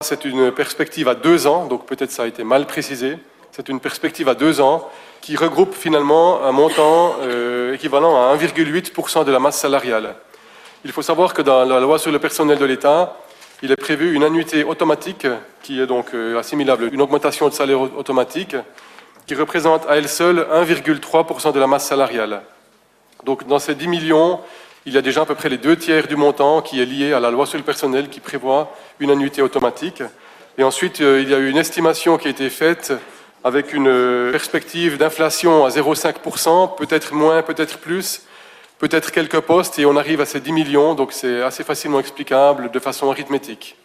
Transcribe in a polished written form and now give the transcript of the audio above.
c'est une perspective à 2 ans, donc peut-être ça a été mal précisé. C'est une perspective à 2 ans qui regroupe finalement un montant équivalent à 1,8% de la masse salariale. Il faut savoir que dans la loi sur le personnel de l'État, il est prévu une annuité automatique qui est donc assimilable à une augmentation de salaire automatique qui représente à elle seule 1,3% de la masse salariale. Donc dans ces 10 millions, il y a déjà à peu près les 2/3 du montant qui est lié à la loi sur le personnel qui prévoit une annuité automatique. Et ensuite, il y a eu une estimation qui a été faite avec une perspective d'inflation à 0,5%, peut-être moins, peut-être plus, peut-être quelques postes, et on arrive à ces 10 millions, donc c'est assez facilement explicable de façon arithmétique.